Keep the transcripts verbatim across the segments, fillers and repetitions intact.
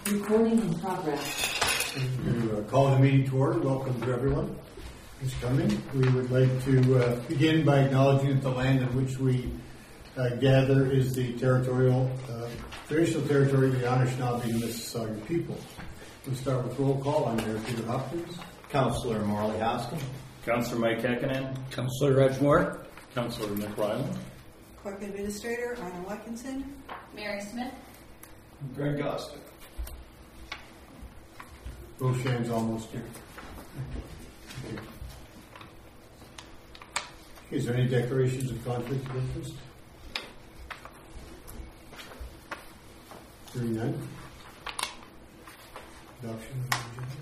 Recording in progress. To uh, call the meeting to order. Welcome to everyone who's coming. We would like to uh, begin by acknowledging that the land in which we uh, gather is the territorial, uh, traditional territory of the Anishinaabe and Mississauga people. We'll start with roll call. I'm Mayor Peter Hopkins. Councillor Morley Hoskin. Councillor Mike Kekkonen. Councillor Reg Moore. Councillor Nick Ryland. Clerk Administrator Arnold Watkinson. Mary Smith. Greg Gostick. Roshan's almost here. Okay. Is there any declarations of conflict of interest? Hearing none. Adoption of the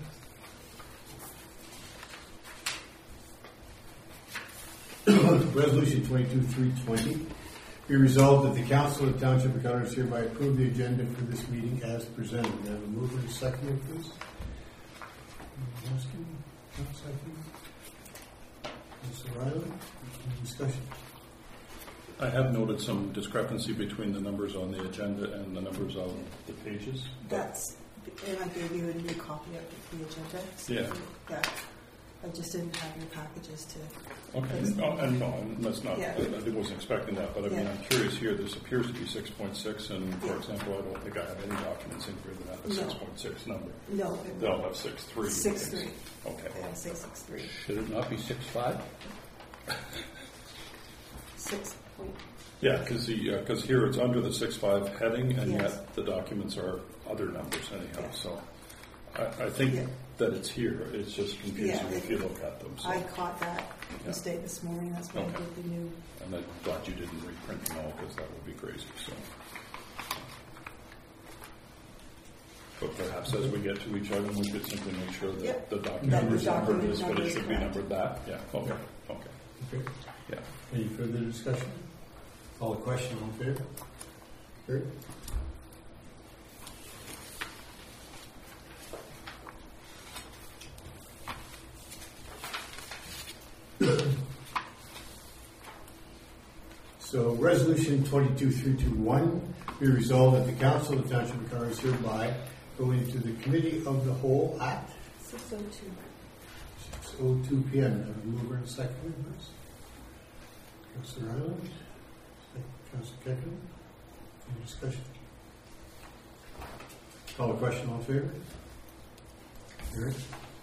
agenda. Resolution twenty-two three twenty. Be resolved that the Council of Township of Connors hereby approve the agenda for this meeting as presented. May I have a mover and a seconder, please? Mister Riley, any discussion? I have noted some discrepancy between the numbers on the agenda and the numbers on the pages. That's, and I gave you a new copy of the agenda. So Yeah. That, I just didn't have your packages to. Okay, no, and no, and that's not, Yeah. I, I wasn't expecting that, but I mean, Yeah. I'm curious here, this appears to be six point six, and for Yeah. example, I don't think I have any documents in here that have a No. six point six number. No. They all have six three. Six three. Okay. Yeah, say six three. Should it not be six five? Six point. Yeah, because the because here it's under the six five heading, and Yes. yet the documents are other numbers anyhow. Yeah. So I, I think Yeah. that it's here. It's just confusing Yeah, if you look at them. So. I caught that Yeah. mistake this morning. That's why Okay. I did the new. And I'm glad you didn't reprint them all, because that would be crazy. So, but perhaps as we get to each other, we could simply make sure that Yep. the That document the is numbered document this, but number it is should be correct. numbered that. Yeah. Okay. Okay. Okay. Yeah. Any further discussion? Call the question, all in favor? Carried. So, Resolution twenty-two three twenty-one, be resolved that the Council of the Township of Connors hereby go into the Committee of the Whole at Six oh two. six oh two p.m. Have a mover and seconder, please. Councillor Ireland, Councillor Kekkonen. Any discussion? Call the question, all in favor? Carried.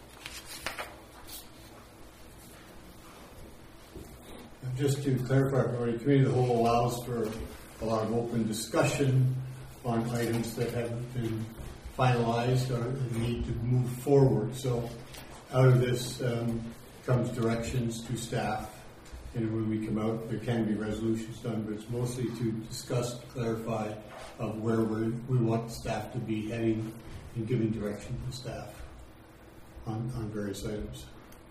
And just to clarify, everybody, the Committee of the Whole allows for a lot of open discussion on items that haven't been finalized or need to move forward. So out of this um, comes directions to staff, and when we come out, there can be resolutions done, but it's mostly to discuss, to clarify of where we we want staff to be heading and giving direction to staff on, on various items.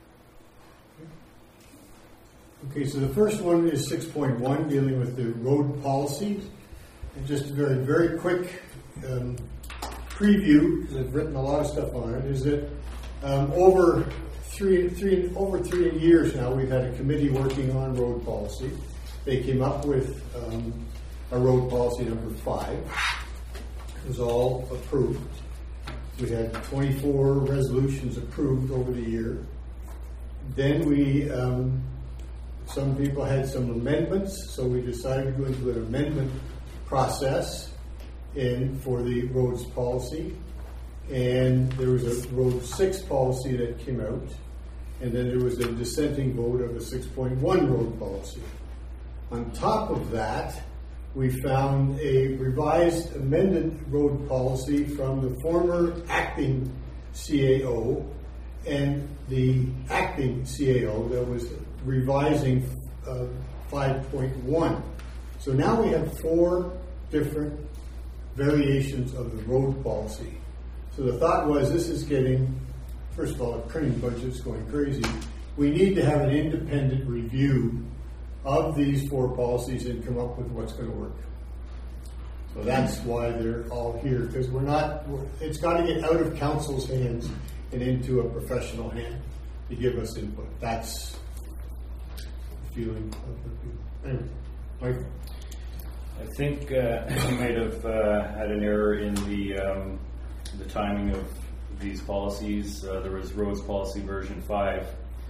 Okay, so the first one is six point one, dealing with the road policies. And just a very, very quick um, preview, because I've written a lot of stuff on it, is that um, over three, three, over three years now, we've had a committee working on road policy. They came up with um, a road policy number five. It was all approved. We had twenty-four resolutions approved over the year. Then we, um, some people had some amendments, so we decided to go into an amendment process in for the roads policy. And there was a road six policy that came out, and then there was a dissenting vote of a six point one road policy. On top of that, we found a revised amended road policy from the former acting C A O and the acting C A O that was revising uh, five point one. So now we have four different variations of the road policy. So the thought was, this is getting, first of all, the printing budget's going crazy. We need to have an independent review of these four policies and come up with what's going to work. So that's why they're all here, because we're not, we're, it's got to get out of council's hands and into a professional hand to give us input. That's the feeling of the people. Anyway, Michael. I think uh, you might have uh, had an error in the um, the timing of these policies. Uh, there was roads policy version five.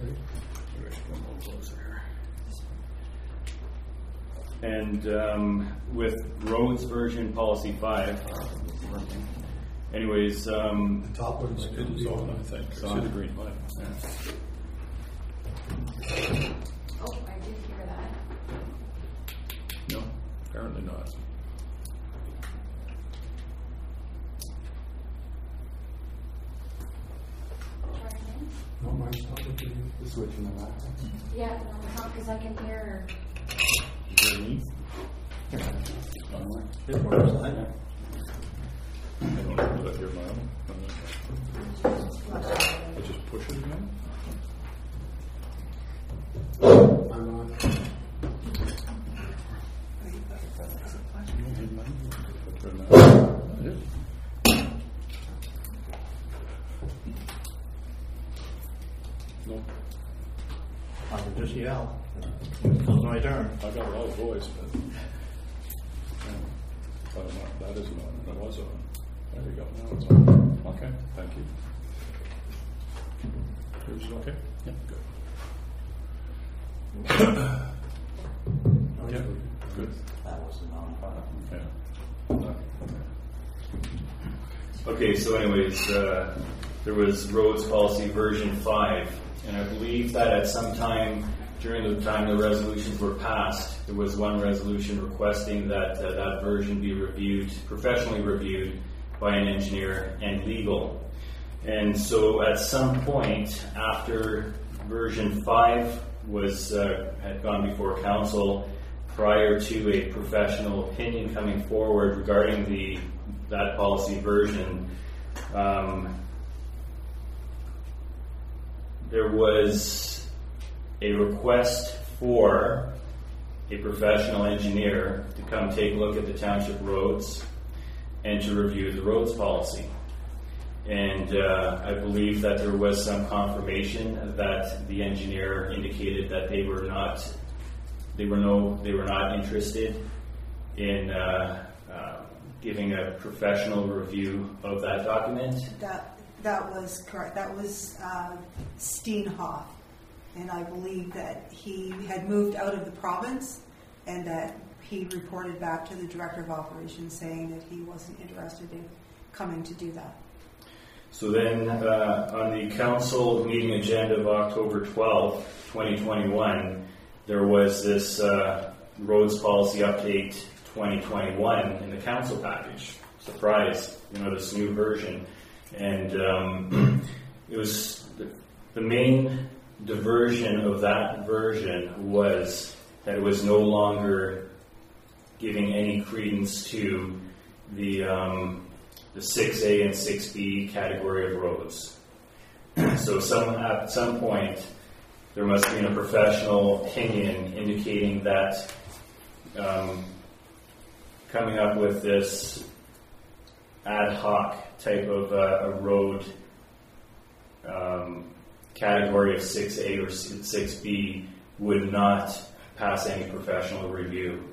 And um, with roads version policy five, anyways, um, The top one's It is on, I think. I see the green light. yeah. Oh, I did hear that. No, apparently not. Try again? No, mine's not looking. Switching the lap. Yeah, no, because I can hear. Is there me? It works, I know. I don't know that I hear my own. I just push it again. I'm on. It is. No, I can just yell. It comes my turn. I got a loud voice, but yeah. But I'm not- that isn't on. That was on. There we go. Now it's on. Okay, thank you. Yours is okay? Yeah, good. Yeah, good. That wasn't on. Yeah. Okay, so anyways, uh, there was roads policy version five, and I believe that at some time during the time the resolutions were passed, there was one resolution requesting that uh, that version be reviewed, professionally reviewed by an engineer and legal. And so at some point after version five was uh, had gone before council, prior to a professional opinion coming forward regarding the that policy version, um, there was a request for a professional engineer to come take a look at the township roads and to review the roads policy. And uh, I believe that there was some confirmation that the engineer indicated that they were not, they were no, they were not interested in uh, uh, giving a professional review of that document. That, that was correct. That was uh, Steenhoff. And I believe that he had moved out of the province and that he reported back to the Director of Operations saying that he wasn't interested in coming to do that. So then, uh, on the council meeting agenda of October twelfth, twenty twenty-one, there was this uh, roads policy update twenty twenty-one in the council package. Surprise, you know, this new version. And um, it was the, the main diversion of that version was that it was no longer giving any credence to the um, the six A and six B category of roads. So some at some point there must be a professional opinion indicating that um, coming up with this ad hoc type of uh, a road um, category of six A or six B would not pass any professional review.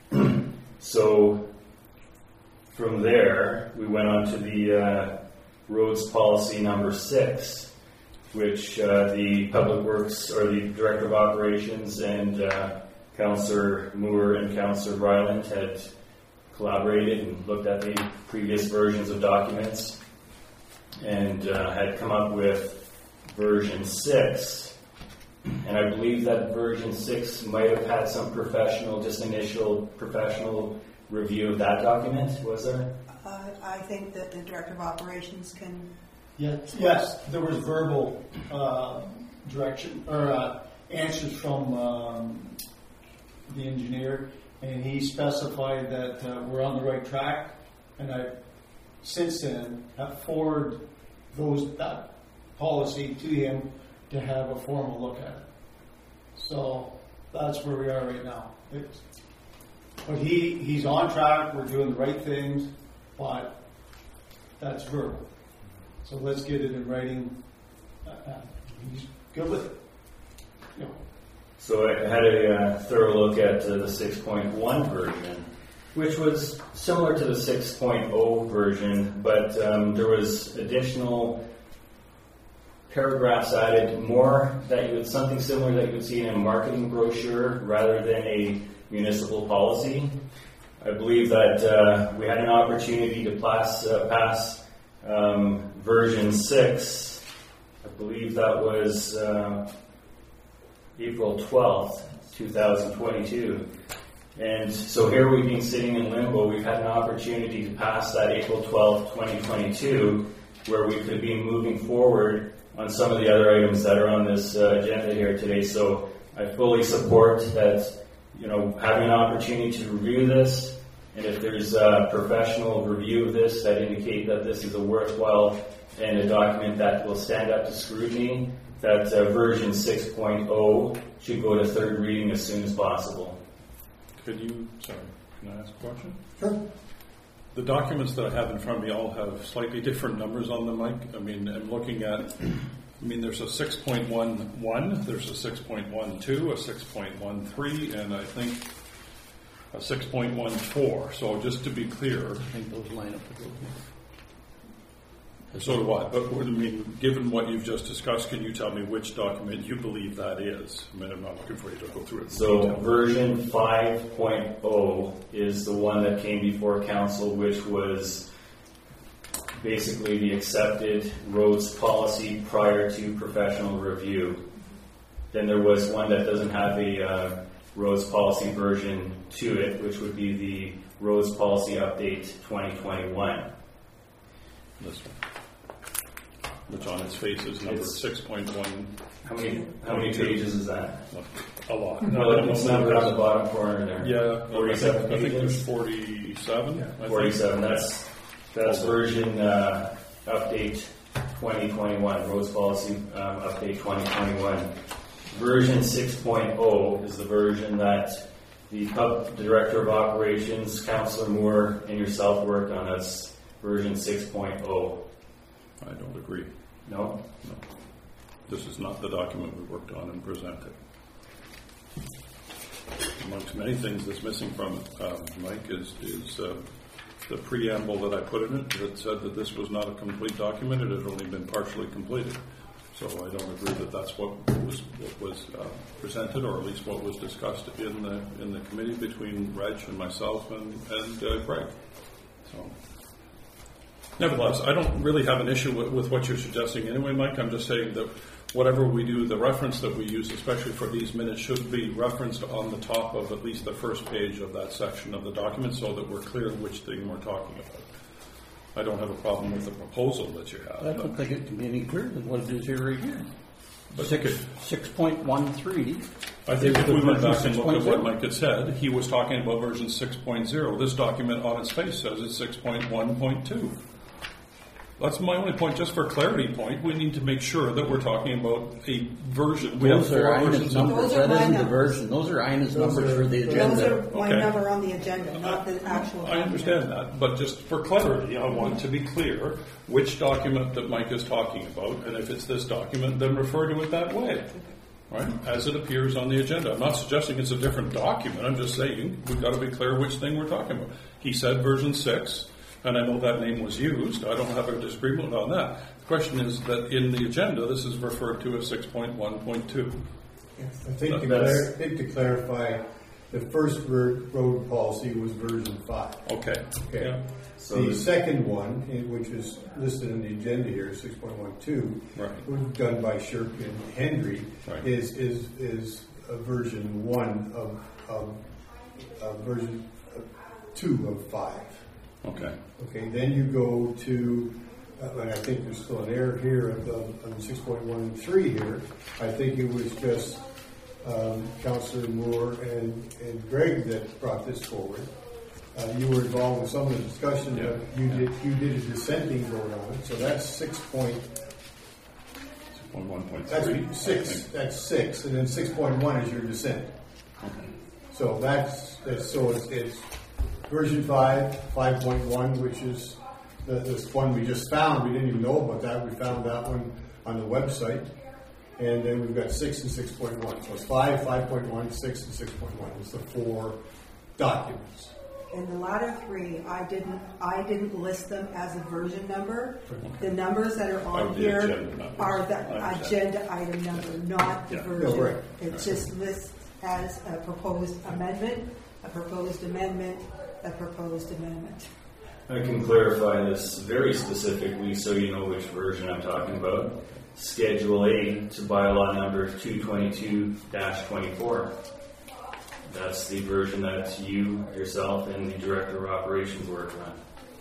So from there, we went on to the uh, roads policy number six, which uh, the Public Works or the Director of Operations and uh, Councillor Moore and Councillor Ryland had collaborated and looked at the previous versions of documents and uh, had come up with version six. And I believe that version six might have had some professional, just initial professional review of that document, was there? Uh, I think that the Director of Operations can. Yes, yes, there was verbal uh, direction or uh, answers from um, the engineer, and he specified that uh, we're on the right track. And I, since then, have forwarded those that policy to him to have a formal look at it. So that's where we are right now. It's, but he he's on track. We're doing the right things, but that's verbal. So let's get it in writing. Uh, uh, he's good with it. You know. So I had a uh, thorough look at uh, the six point one version, which was similar to the six point oh version, but um, there was additional paragraphs added, more that you would, something similar that you would see in a marketing brochure rather than a municipal policy. I believe that uh, we had an opportunity to pass, uh, pass um, version six. I believe that was uh, April twelfth, twenty twenty-two. And so here we've been sitting in limbo. We've had an opportunity to pass that April twelfth, twenty twenty-two, where we could be moving forward on some of the other items that are on this uh, agenda here today. So I fully support that, you know, having an opportunity to review this, and if there's a professional review of this that indicate that this is a worthwhile and a document that will stand up to scrutiny, that uh, version six point oh should go to third reading as soon as possible. Could you, sorry, can I ask a question? Sure. The documents that I have in front of me all have slightly different numbers on them, Mike. I mean, I'm looking at, I mean, there's a six point one one, there's a six point one two, a six point one three, and I think a six point one four. So just to be clear, I think those line up a little bit. so do I. But I mean, given what you've just discussed, can you tell me which document you believe that is? I mean, I'm not looking for you to go through it. in So detail. version five point oh is the one that came before council, which was basically the accepted roads policy prior to professional review. Then there was one that doesn't have a uh, roads policy version to it, which would be the roads policy update twenty twenty-one. This one, which on its face is number It's- six point one. How many how many pages is that? A lot. No, it's numbered on the bottom corner there. Yeah, forty-seven I think, I think pages. there's forty-seven. I think. forty-seven. That's that's version uh, update twenty twenty-one, roads policy um, update twenty twenty-one. Version six point oh is the version that the, pub, the director of operations, Councillor Moore, and yourself worked on. That's version six point oh. I don't agree. No? No. This is not the document we worked on and presented. Amongst many things that's missing from it, um, Mike, is, is uh, the preamble that I put in it that said that this was not a complete document. It had only been partially completed. So I don't agree that that's what was what was uh, presented, or at least what was discussed in the in the committee between Reg and myself and, and uh, Greg. So, nevertheless, I don't really have an issue with, with what you're suggesting anyway, Mike. I'm just saying that whatever we do, the reference that we use, especially for these minutes, should be referenced on the top of at least the first page of that section of the document so that we're clear which thing we're talking about. I don't have a problem with the proposal that you have. I don't think it can be any clearer than what it is here right here. But Six, six point one three. I think if we went back and looked at what six point oh. Mike had said, he was talking about version six point oh. This document on its face says it's six point one point two. That's my only point. Just for clarity point, we need to make sure that we're talking about a version. We Those have are four I N versions S of numbers. Those are That my isn't the numbers. version. Those are I N S Those numbers are- for the Those agenda. are my Okay. number on the agenda, not the actual. I understand that, but just for clarity, I want to be clear which document that Mike is talking about, and if it's this document, then refer to it that way, right? As it appears on the agenda. I'm not suggesting it's a different document. I'm just saying we've got to be clear which thing we're talking about. He said version six, and I know that name was used. I don't have a disagreement on that. The question is that in the agenda, this is referred to as six point one point two. I think to, That's- clar- I think to clarify, the first ver- road policy was version five. Okay. Okay. Yeah. So The the- second one, in- which is listed in the agenda here, six point one two, Right. was done by Shirk and Henry, Right. is is is a version one of of, of version uh, two of five. Okay. Okay, then you go to, uh, and I think there's still an error here of, of, on six point one three here. I think it was just um, Councillor Moore and, and Greg that brought this forward. Uh, you were involved with some of the discussion, Yeah. but you did you did a dissenting vote on it. So that's six point. six point one point That's three. six. That's six, and then six point one is your dissent. Okay. So that's, that's so it's, it's version five, five point one, which is the, this one we just found. We didn't even know about that. We found that one on the website. And then we've got six and six point one. So it's five, five point one, six, and six point one. It's the four documents. And the latter three, I didn't, I didn't list them as a version number. The numbers that are on Of the here agenda numbers. are I the understand. agenda item number, not the Yeah. version. No, right. It just lists as a proposed amendment, a proposed amendment, a proposed amendment. I can clarify this very specifically so you know which version I'm talking about. Schedule A to bylaw number two twenty-two dash twenty-four. That's the version that you, yourself, and the Director of Operations worked on.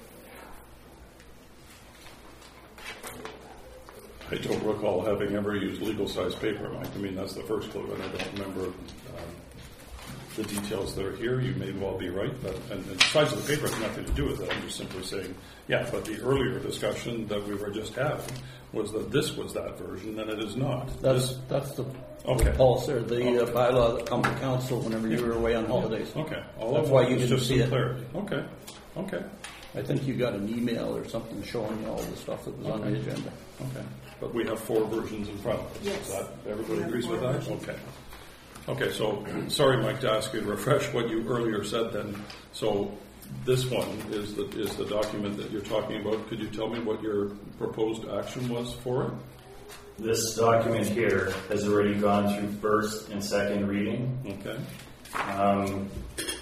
I don't recall having ever used legal size paper, Mike. I mean, that's the first clue, and I don't remember um, the details that are here. You may well be right, but and, and the size of the paper has nothing to do with it. I'm just simply saying, yeah, but the earlier discussion that we were just having was that this was that version, and it is not. That's, that's the, Okay. the policy, or the uh, Okay. bylaw that come to council whenever you were away on holidays. Okay. All That's of why that you is didn't just see some it. clarity. Okay. Okay. I think you got an email or something showing you all the stuff that was on the Okay. agenda. Okay. But we have four versions in front of us. Yes. Is that, everybody We have agrees with four that? versions. Okay. Okay, so, sorry, Mike, to ask you to refresh what you earlier said then. So, this one is the, is the document that you're talking about. Could you tell me what your proposed action was for it? This document here has already gone through first and second reading. Okay. Um,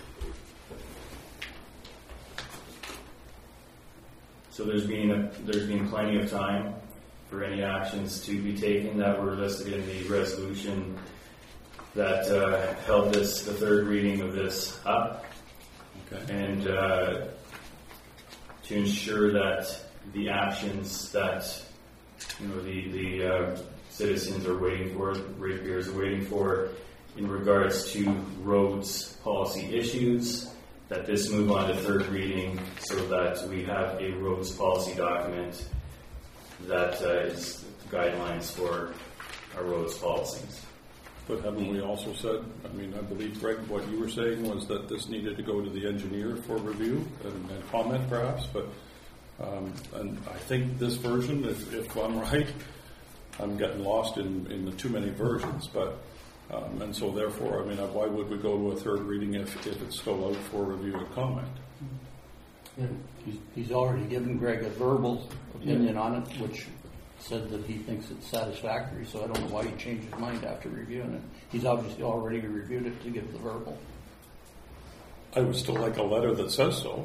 so there's been a, there's been plenty of time for any actions to be taken that were listed in the resolution that uh, held this the third reading of this up, Okay. and uh, to ensure that the actions that you know the the uh, citizens are waiting for, ratepayers are waiting for, in regards to roads policy issues, that this move on to third reading so that we have a roads policy document that uh, is guidelines for our roads policies. But haven't we also said, I mean, I believe, Greg, what you were saying was that this needed to go to the engineer for review and, and comment perhaps, but um, and I think this version, if, if I'm right, I'm getting lost in, in the too many versions, but um, and so therefore, I mean, why would we go to a third reading if, if it's still out for review and comment? He's, he's already given Greg a verbal opinion on it, which said that he thinks it's satisfactory, so I don't know why he changed his mind after reviewing it. He's obviously already reviewed it to give the verbal. I would still like a letter that says so.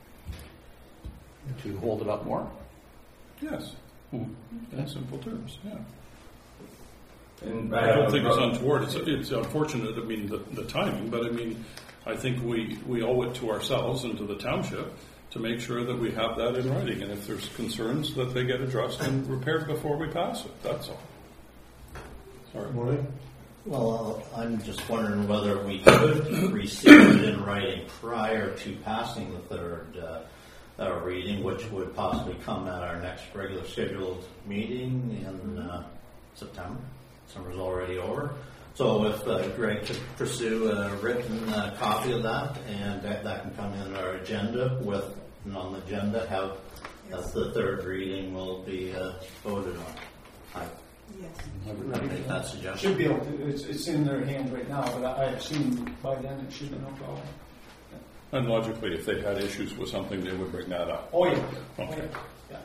To hold it up more? Yes. Hmm. In simple terms, yeah. And I don't have think a- it's untoward. It's, it's unfortunate, I mean, the, the timing, but I mean, I think we, we owe it to ourselves and to the township to make sure that we have that in writing. And if there's concerns, that they get addressed and repaired before we pass it. That's all. Sorry. Morning. Well, uh, I'm just wondering whether we could receive it in writing prior to passing the third uh, uh, reading, which would possibly come at our next regular scheduled meeting in uh, September. Summer's already over. So if uh, Greg could pursue a written uh, copy of that, and that, that can come in our agenda with, and on the agenda, have as the third reading will be uh, voted on. I Yes. I make that suggestion. Should be able to, it's, it's in their hands right now, but I I assume by then it should be no problem. And logically, if they had issues with something, they would bring that up. Oh, yeah. Okay. Yeah.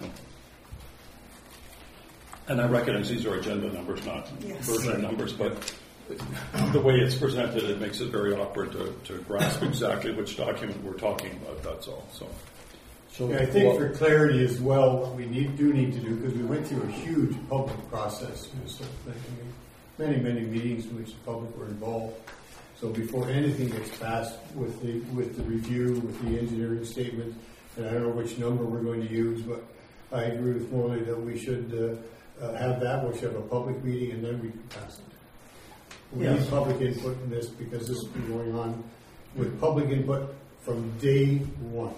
And I recognize these are agenda numbers, not Yes. version numbers, but the way it's presented, it makes it very awkward to, to grasp exactly which document we're talking about, that's all, so. So Yeah, I think what- for clarity as well, what we need, do need to do, because we went through a huge public process, you know, so many, many meetings in which the public were involved. So before anything gets passed with the, with the review, with the engineering statement, and I don't know which number we're going to use, but I agree with Morley that we should uh, uh, have that, we should have a public meeting, and then we can pass it. We Yes. need public input in this, because this has been going on with public input from day one.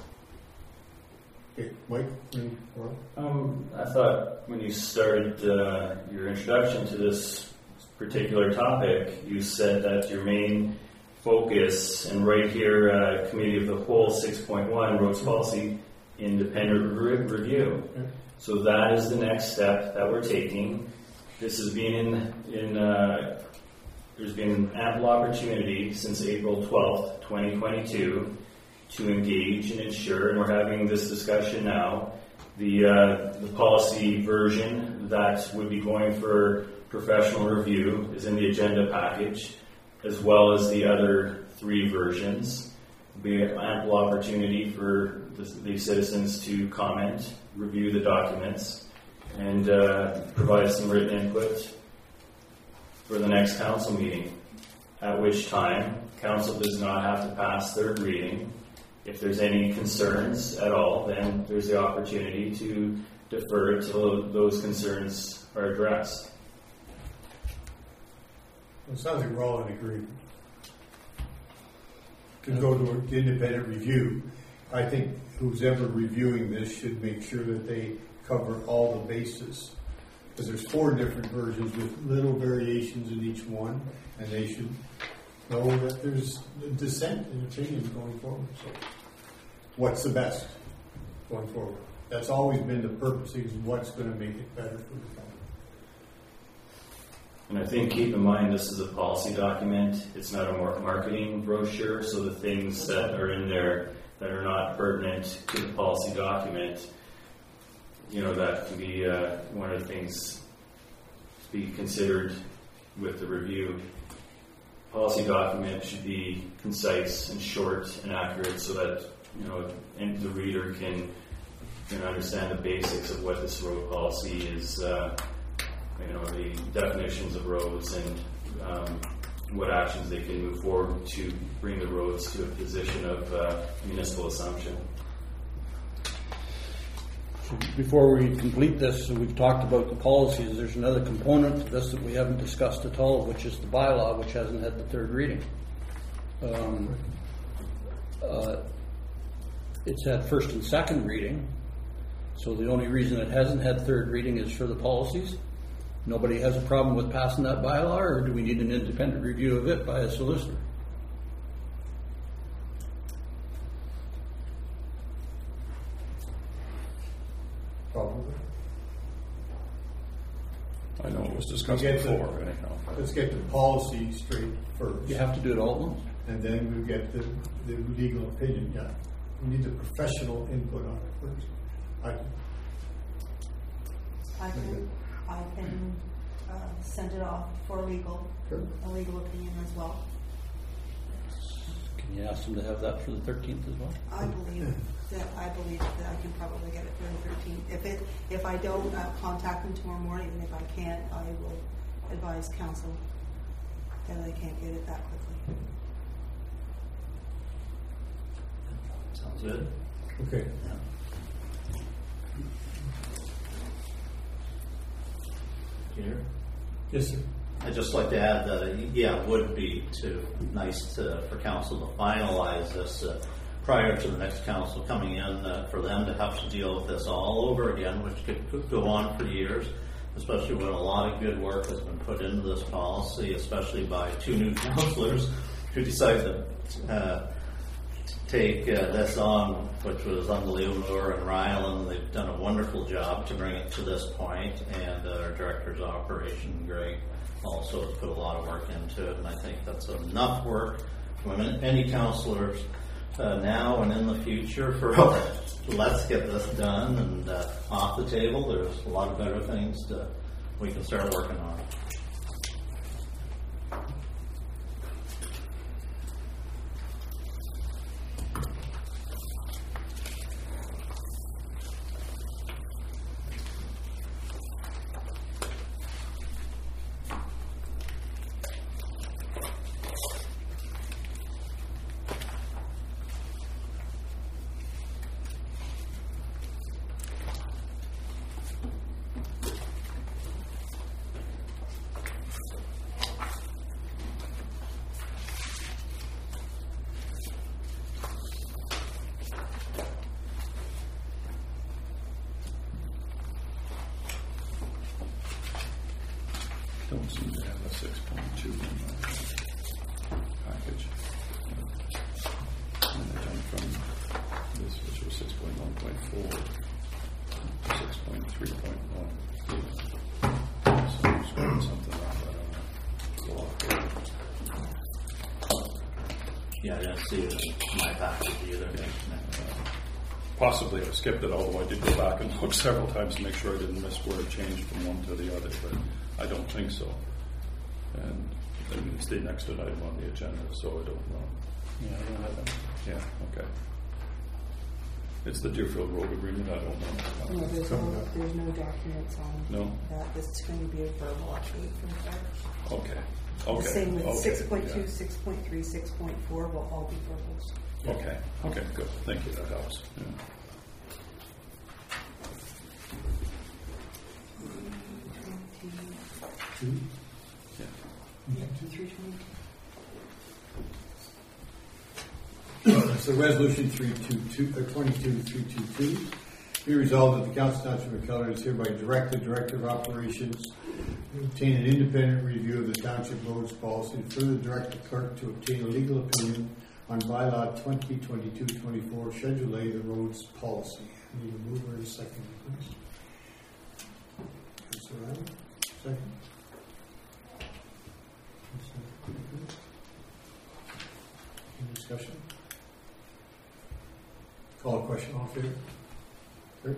Okay, Mike? any more? Um, I thought when you started uh, your introduction to this particular topic, you said that your main focus, and right here, uh, Committee of the Whole six point one, Roads Policy, independent re- review. Okay. So that is the next step that we're taking. This has been in, in uh, there's been ample opportunity since April twelfth, twenty twenty-two, to engage and ensure, and we're having this discussion now, the, uh, the policy version that would be going for professional review is in the agenda package, as well as the other three versions. There'll be ample opportunity for the, the citizens to comment, review the documents, and uh, provide some written input for the next council meeting, at which time council does not have to pass third reading. If there's any concerns at all, then there's the opportunity to defer until those concerns are addressed. It sounds like we're all in agreement. To go to an independent review, I think who's ever reviewing this should make sure that they cover all the bases. Because there's four different versions with little variations in each one, and they should know that there's dissent in opinions going forward. So, what's the best going forward? That's always been the purpose, is what's going to make it better for the county. And I think, keep in mind, this is a policy document. It's not a mar- marketing brochure, so the things that are in there that are not pertinent to the policy document, you know, that can be uh, one of the things to be considered with the review. Policy document should be concise and short and accurate, so that, you know, and the reader can, can understand the basics of what this road policy is. Uh, you know, the definitions of roads and um, what actions they can move forward to bring the roads to a position of uh, municipal assumption. So before we complete this, we've talked about the policies. There's another component to this that we haven't discussed at all, which is the bylaw, which hasn't had the third reading. Um, uh, it's had first and second reading, so the only reason it hasn't had third reading is for the policies. Nobody has a problem with passing that bylaw, or do we need an independent review of it by a solicitor? Probably. I know it was discussed We get the- before, anyhow. Let's get the policy straight first. You have to do it all at once. And then we get the, the legal opinion done. We need the professional input on it first. I, I can, I can uh, send it off for legal, Sure. a legal opinion as well. Can you ask them to have that for the thirteenth as well? I believe that, I believe that I can probably get it for the thirteenth. If it, if I don't, uh, contact them tomorrow morning, and if I can't, I will advise council that I can't get it that quickly. Sounds good. okay. Peter? Yes, sir. I'd just like to add that, uh, yeah, it would be to, nice to, for council to finalize this uh, prior to the next council coming in, uh, for them to have to deal with this all over again, which could, could go on for years, especially when a lot of good work has been put into this policy, especially by two new councillors who decided to uh, take uh, this on, which was unbelievable, and Ryland. They've done a wonderful job to bring it to this point, and uh, our director's of operation, Greg, also has put a lot of work into it, and I think that's enough work from any councillors uh, now and in the future for let's get this done and uh, off the table. There's a lot of better things to, we can start working on. Don't seem to have a six point two in my package. And I jumped from this, which was six point one point four, to six point three point one. So I'm screwing something up, I don't know. It's a lot. Yeah, I didn't see it in my package either. Possibly I skipped it, although I did go back and look several times to make sure I didn't miss where it changed from one to the other, but I don't think so. And I mean, it's the next item on the agenda, so I don't know. Yeah, I don't have that. Yeah, okay. It's the Deerfield Road Agreement, I don't know. No, there's no, there's no documents on No? that. This is going to be a verbal update from Fire. Okay, okay. The same with okay, six point two, yeah. six point three, six point four will all be verbals. Okay, okay, good, thank you, that helps. Yeah. Two? Yeah. Yeah, three twenty-two. So resolution three two two, or twenty-two three two two, be resolved that the Council Township of McKellar is hereby direct the Director of Operations to obtain an independent review of the Township Roads policy, and further direct the clerk to obtain a legal opinion on bylaw twenty twenty-two twenty-four, Schedule A, the roads policy. I need a mover and a second, please. Councilor Allen, second. Any discussion? Call a question, all in favor? Great.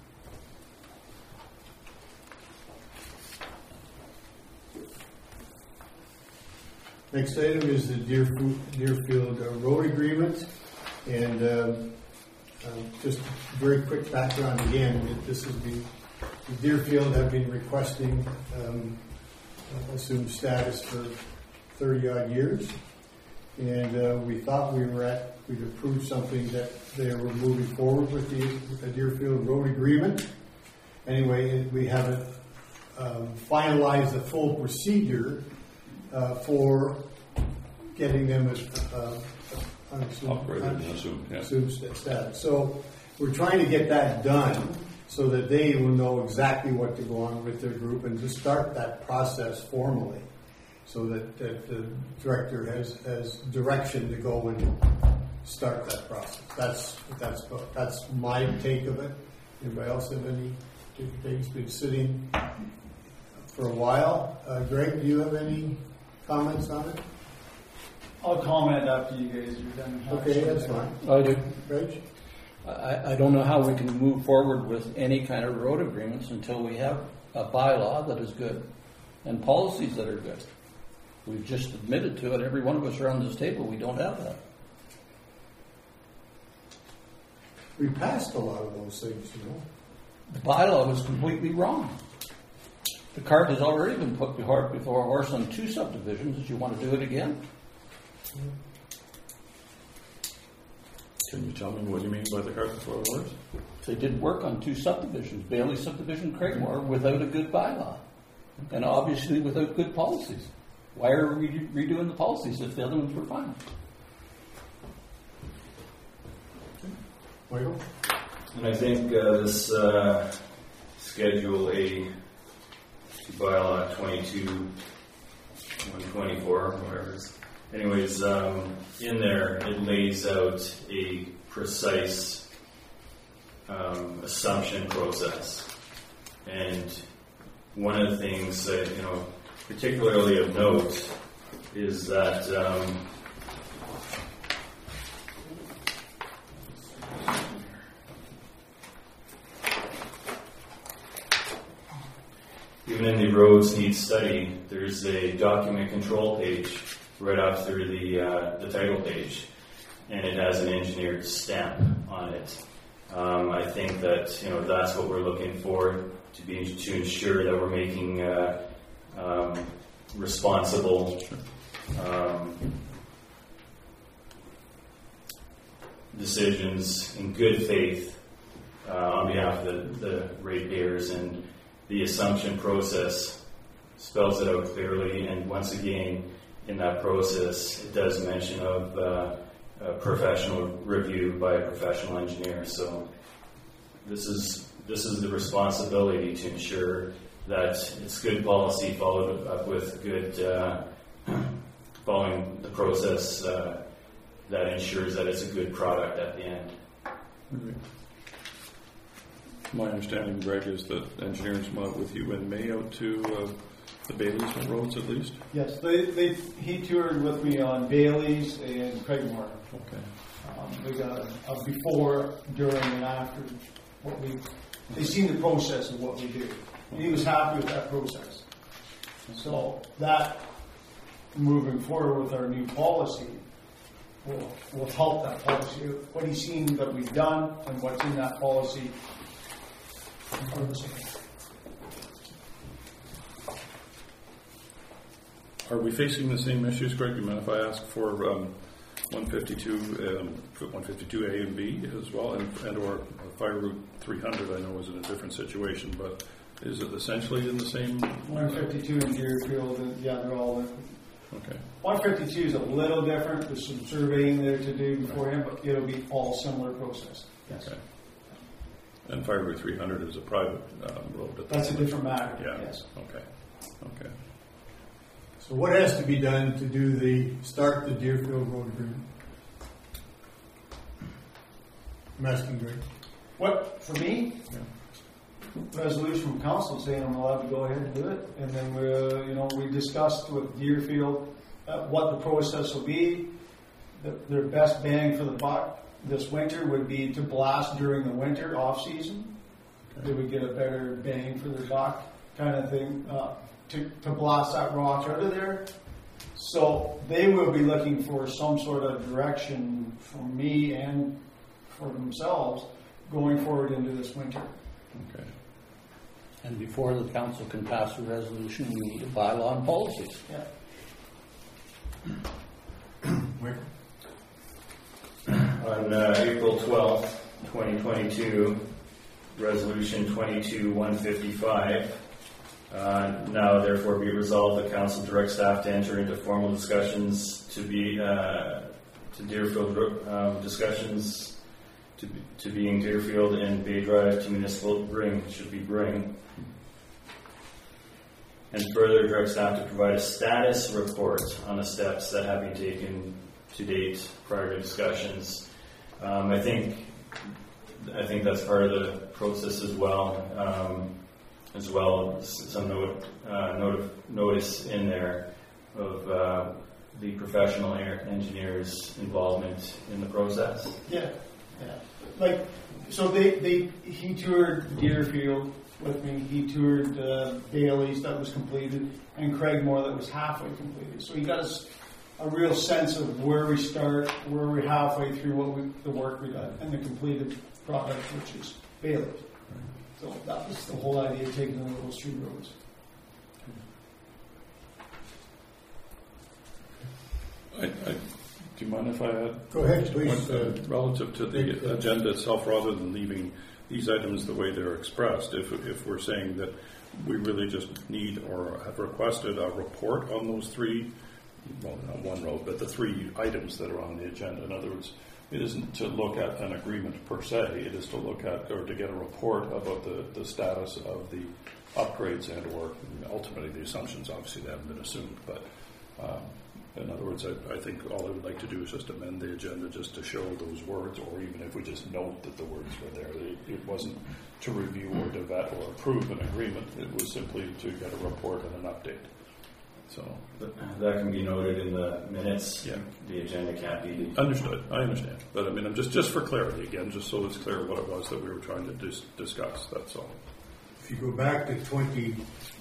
Next item is the Deerfield, Deerfield uh, Road Agreement, and um, uh, just a very quick background again. This is the, the Deerfield have been requesting um, assumed status for thirty odd years, and uh, we thought we were at we'd approved something that they were moving forward with the, with the Deerfield Road Agreement. Anyway, we haven't um, finalized the full procedure uh, for getting them uh, Upgraded and assumed, yeah. assumed status. So we're trying to get that done so that they will know exactly what to go on with their group and to start that process formally, so that, that the director has, has direction to go and start that process. That's that's that's my take of it. Anybody else have any takes? Been sitting for a while. Uh, Greg, do you have any comments on it? I'll comment after you guys are done. Okay, that's fine. I do. Greg? I, I don't know how we can move forward with any kind of road agreements until we have a bylaw that is good and policies that are good. We've just admitted to it. Every one of us around this table, we don't have that. We passed a lot of those things, you know. The bylaw was completely wrong. The cart has already been put before before a horse on two subdivisions. Did you want to do it again? Can you tell me what you mean by the cart before the horse? They did work on two subdivisions, Bailey subdivision, Craigmore, without a good bylaw. And obviously without good policies. Why are we redoing the policies if the other ones were fine? Michael? And I think uh, this uh, Schedule A bylaw twenty-two, one twenty-four, whatever it is. Anyways, um, in there it lays out a precise um, assumption process. And one of the things that, you know, particularly of note is that um, even in the roads needs study, there's a document control page right after the uh, the title page, and it has an engineered stamp on it. Um, I think that, you know, that's what we're looking for to be to ensure that we're making uh, um, responsible um, decisions in good faith uh, on behalf of the, the ratepayers, and the assumption process spells it out clearly. And once again, in that process, it does mention of uh, a professional review by a professional engineer. So this is this is the responsibility to ensure that it's good policy followed up with good uh, following the process uh, that ensures that it's a good product at the end. Mm-hmm. My understanding, Greg, is that engineers went out with you in May out to uh, The Bailey's roads at least? Yes, they, they, he toured with me on Bailey's and Craigmore. Okay. Um, they got a, a before, during, and after what we, they seen the process of what we do. And he was happy with that process. So that, moving forward with our new policy, will, will help that policy. What he's seen that we've done and what's in that policy. Are we facing the same issues, Greg? You mind if I ask for um, one fifty-two, um, one fifty-two A and B as well, and, and or Fire Route three hundred? I know is in a different situation, but is it essentially in the same? one fifty-two in Deerfield, and yeah, they're all different. Okay. one fifty-two is a little different. There's some surveying there to do beforehand, but it'll be all similar process. Yes. Okay. And Fire Route three hundred is a private um, road. That's a different matter. Yeah. Yes. Okay. Okay. So what has to be done to do the, start the Deerfield Road agreement? I'm asking Greg. What, for me? Yeah. Resolution from council saying I'm allowed to go ahead and do it. And then we, uh, you know, we discussed with Deerfield uh, what the process will be. The, their best bang for the buck this winter would be to blast during the winter off season. Okay. They would get a better bang for their buck kind of thing. Uh, To, to blast that rock out of there. So they will be looking for some sort of direction from me and for themselves going forward into this winter. Okay. And before the council can pass a resolution, we need a bylaw and policies. Yeah. On uh, April twelfth, twenty twenty-two, Resolution twenty-two one fifty-five. Uh, now, therefore, be resolved, the council directs staff to enter into formal discussions to be uh, to Deerfield um, discussions to be, to being Deerfield and Bay Drive to municipal bring should be bring, and further direct staff to provide a status report on the steps that have been taken to date prior to discussions. Um, I think I think that's part of the process as well. Um, as well, some note, uh, note, notice in there of uh, the professional engineer's involvement in the process. Yeah, yeah. Like, so they, they he toured Deerfield with me. He toured uh, Bailey's that was completed, and Craigmore that was halfway completed. So he got us a real sense of where we start, where we're halfway through what we, the work we got, and the completed product, which is Bailey's. So that was the whole idea of taking over those three roads. I, I, do you mind if I add? Go ahead, please. One, uh, relative to the agenda itself, rather than leaving these items the way they're expressed, if if we're saying that we really just need or have requested a report on those three, well, not one road, but the three items that are on the agenda. In other words, it isn't to look at an agreement per se, it is to look at or to get a report about the, the status of the upgrades and or ultimately the assumptions. Obviously they haven't been assumed, but um, in other words, I, I think all I would like to do is just amend the agenda just to show those words, or even if we just note that the words were there. It, it wasn't to review or to vet or approve an agreement, it was simply to get a report and an update. So that can be noted in the minutes. Yeah. The agenda can't be understood. I understand, but I mean, I'm just just for clarity again, just so it's clear what it was that we were trying to dis- discuss. That's all. If you go back to twenty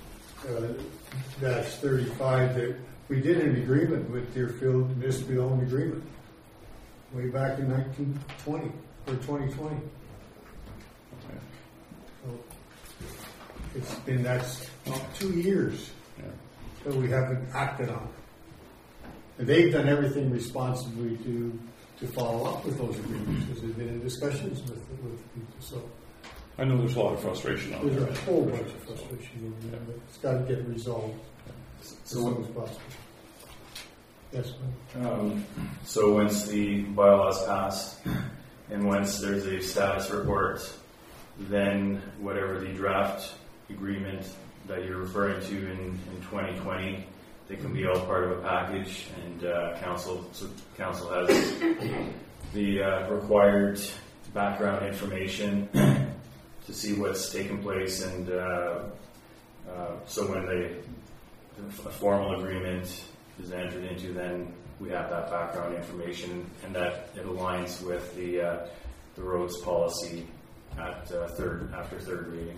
dash thirty-five, that we did an agreement with Deerfield, municipally owned agreement, way back in nineteen twenty or twenty twenty. Okay. So it's been that's two years. Yeah. That we haven't acted on. And they've done everything responsibly to to follow up with those agreements because they've been in discussions with with people. So I know there's a lot of frustration on there's there. a whole bunch of frustration over there, but it's got to get resolved as soon as possible. Yes, ma'am. Um, so once the bylaws pass, and once there's a status report, then whatever the draft agreement that you're referring to in, in twenty twenty, they can be all part of a package, and uh, council so council has the uh, required background information to see what's taken place, and uh, uh, so when they a formal agreement is entered into, then we have that background information, and that it aligns with the uh, the roads policy at uh, third after third reading.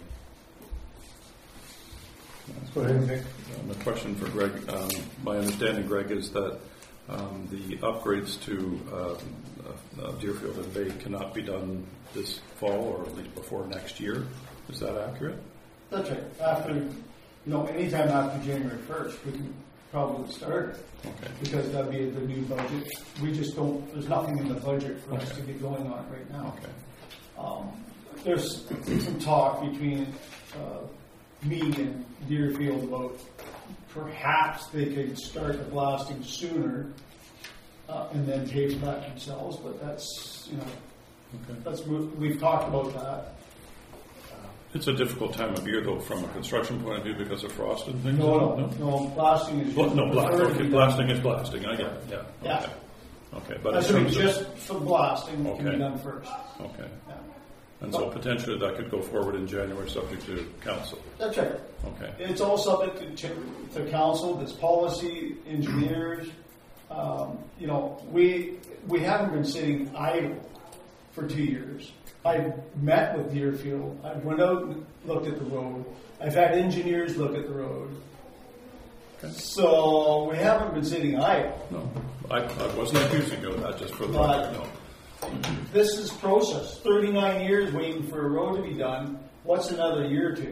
Go ahead, Nick. Um, a question for Greg. Um, my understanding, Greg, is that um, the upgrades to um, uh, Deerfield and Bay cannot be done this fall, or at least before next year. Is that accurate? That's right. After, you know, anytime after January first, we can probably start it. Okay. Because that'd be the new budget. We just don't, there's nothing in the budget for us Okay. to get going on right now. Okay. Um, there's some talk between uh, me and Deerfield about perhaps they could start the blasting sooner uh, and then pay for that themselves, but that's, you know, Okay. that's, we've talked about that. It's a difficult time of year, though, from a construction point of view because of frost and things. No, no, no, blasting is. Bla- no, blast, preferred to okay, be blasting done. is blasting. I get it. Yeah. Yeah. Okay. Okay, but That's in right, terms of, just for blasting can Okay. be done first. okay, Yeah. and so potentially that could go forward in January, subject to council. That's right. Okay. It's all subject to, to council, this policy, engineers. Um, you know, we we haven't been sitting idle for two years. I've met with Deerfield. I went out and looked at the road. I've had engineers look at the road. Okay. So we haven't been sitting idle. No, I, I wasn't accusing you of that, just for the But- no. This is process. thirty-nine years waiting for a road to be done. What's another year or two?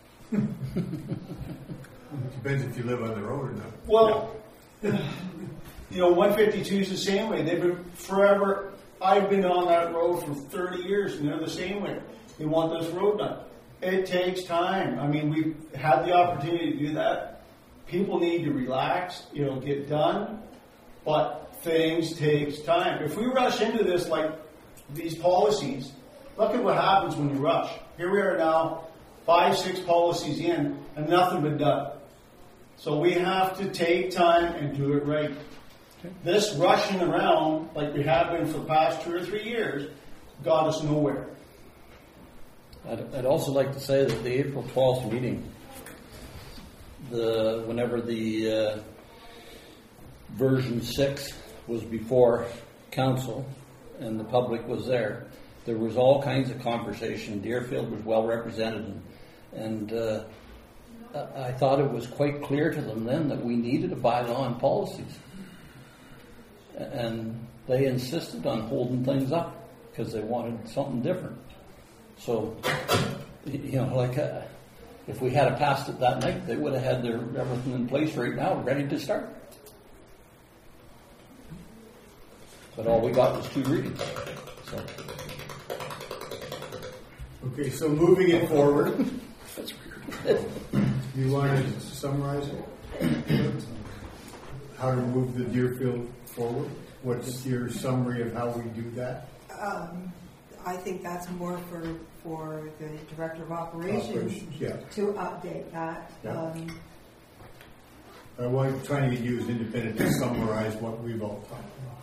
Depends if you live on the road or not. Well, you know, one fifty-two is the same way. They've been forever. I've been on that road for thirty years, and they're the same way. They want this road done. It takes time. I mean, we've had the opportunity to do that. People need to relax. You know, get done. But things takes time. If we rush into this like these policies, look at what happens when you rush. Here we are now, five, six policies in, and nothing been done. So we have to take time and do it right. This rushing around, like we have been for the past two or three years, got us nowhere. I'd, I'd also like to say that the April twelfth meeting, the whenever the uh, version six was before council and the public was there, there was all kinds of conversation. Deerfield was well represented, and, and uh, I thought it was quite clear to them then that we needed a bylaw and policies. And they insisted on holding things up because they wanted something different. So, you know, like uh, if we had passed it that night, they would have had their everything in place right now, ready to start. But all we got was two readings. So. Okay, so moving it forward, That's weird. you want to summarize it? How to move the Deerfield forward? What's your summary of how we do that? Um, I think that's more for, for the Director of Operations Operations, yeah. to update that. Yeah. Um, I want trying to get you as independent to summarize what we've all talked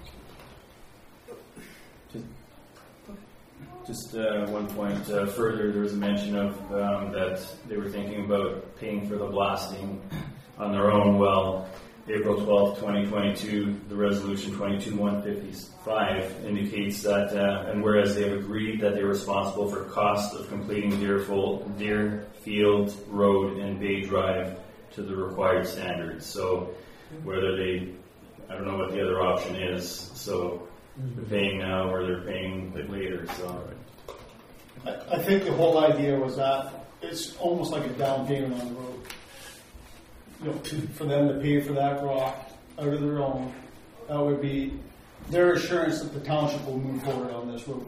about. Just uh, one point uh, further, there was a mention of um, that they were thinking about paying for the blasting on their own. Well, April twelfth, twenty twenty-two, the resolution twenty-two one fifty-five indicates that, uh, and whereas they have agreed that they're responsible for cost of completing Deerfield, Deerfield Road and Bay Drive to the required standards. So whether they, I don't know what the other option is, so they're paying now or they're paying later. So I, I think the whole idea was that it's almost like a down payment on the road. You know, to, for them to pay for that rock out of their own, that would be their assurance that the township will move forward on this road.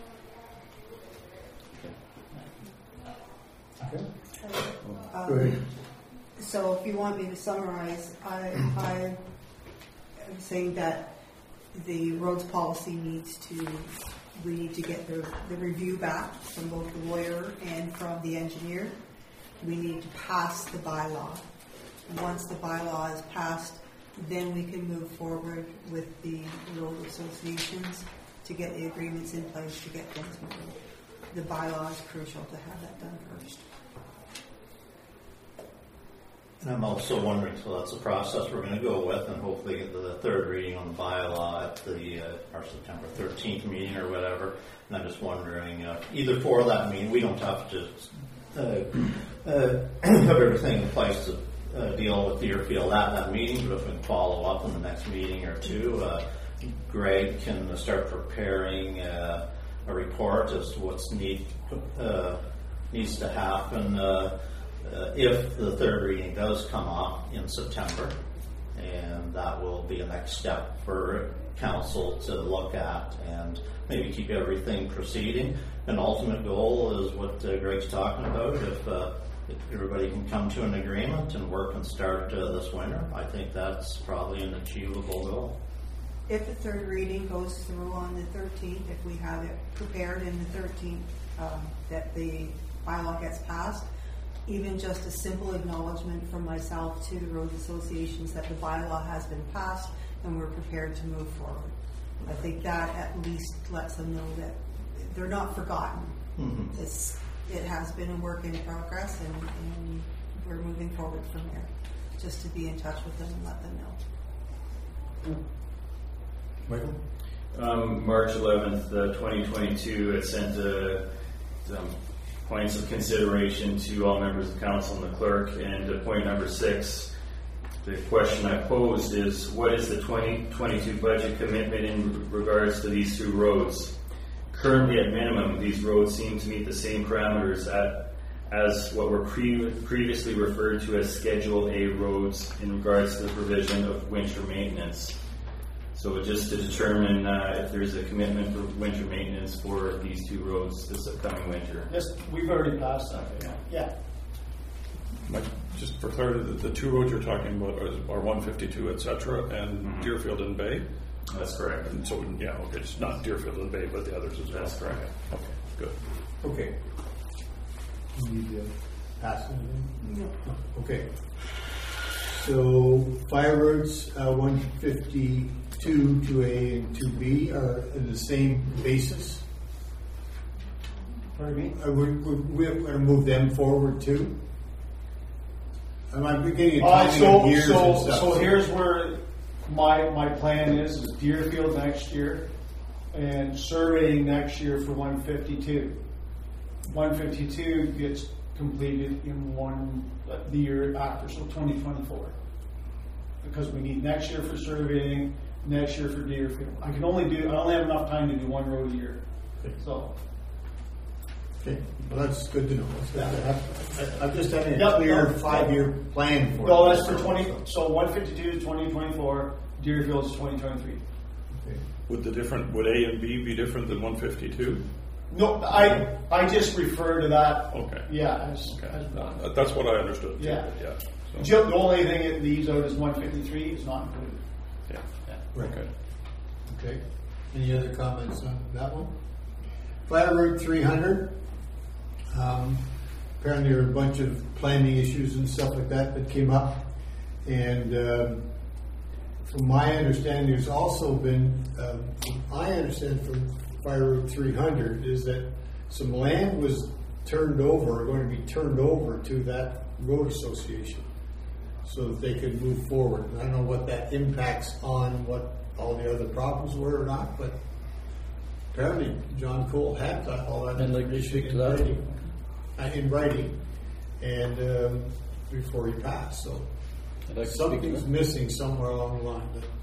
Okay. um, Go ahead. So if you want me to summarize, I, I am saying that the roads policy needs to, we need to get the, the review back from both the lawyer and from the engineer. We need to pass the bylaw. And once the bylaw is passed, then we can move forward with the road associations to get the agreements in place to get things moving. The bylaw is crucial to have that done first. I'm also wondering, so that's the process we're going to go with, and hopefully get the third reading on the bylaw at the uh, our September thirteenth meeting or whatever. And I'm just wondering, uh, either for that meeting, we don't have to uh, uh, have everything in place to uh, deal with Deerfield at that meeting, but if we can follow up in the next meeting or two, uh, Greg can start preparing uh, a report as to what's need uh, needs to happen. Uh, Uh, if the third reading does come off in September, and that will be a next step for council to look at and maybe keep everything proceeding. An ultimate goal is what uh, Greg's talking about. If, uh, if everybody can come to an agreement and work and start uh, this winter, I think that's probably an achievable goal. If the third reading goes through on the thirteenth, if we have it prepared in the thirteenth, um, that the bylaw gets passed, even just a simple acknowledgement from myself to the roads associations that the bylaw has been passed and we're prepared to move forward. I think that at least lets them know that they're not forgotten. Mm-hmm. It's, it has been a work in progress, and, and we're moving forward from there. Just to be in touch with them and let them know. Michael? Um, March eleventh, uh, twenty twenty-two, it sent a um, points of consideration to all members of council and the clerk. And uh, point number six, the question I posed is, what is the twenty twenty-two budget commitment in regards to these two roads? Currently, at minimum, these roads seem to meet the same parameters at, as what were pre- previously referred to as Schedule A roads in regards to the provision of winter maintenance. So just to determine uh, if there's a commitment for winter maintenance for these two roads this upcoming winter. Yes, we've already passed that. Yeah. yeah. Mike, just for clarity, the, the two roads you're talking about are, are one fifty-two, et cetera, and mm-hmm. Deerfield and Bay? That's correct. And so, yeah, okay, it's not Deerfield and Bay, but the others as well. That's correct. Okay, good. Okay. You need to pass it? No. Okay. So, fire roads, uh, one fifty-two, two A and two B are in the same basis. Pardon me? Are we, we, we're going to move them forward too? Am I beginning a Uh, timing so, of years so, and stuff? so here's where my my plan is: is Deerfield next year, and surveying next year for one fifty-two. one fifty-two gets completed in one uh, the year after, so twenty twenty-four. Because we need next year for surveying, next year for Deerfield. I can only do I only have enough time to do one road a year. Okay. So. Okay, well, that's good to know. That's good. I- I'm just having a Yep, clear yep. five-year plan for it. No, that's for twenty. So one fifty-two is twenty twenty-four. Deerfield is twenty twenty-three. Okay. Would the different, would A and B be different than one fifty-two? No, I I just refer to that. Okay. Yeah, as, Okay. as one. Uh, That's what I understood. too, Yeah. Yeah. So, Ju- The only thing it leaves out is one fifty-three. It's not included. yeah. Right. Okay. Okay. Any other comments on that one? Flat Route three hundred. Um, apparently there were a bunch of planning issues and stuff like that that came up. And um, from my understanding, there's also been, um, I understand from Fire Route three hundred, is that some land was turned over, or going to be turned over to that road association so that they could move forward. And I don't know what that impacts on what all the other problems were or not, but apparently John Cole had that, all that I'd like to information speak to in that. writing, uh, in writing, and um, before he passed. So I'd like to speak to something's that. missing somewhere along the line that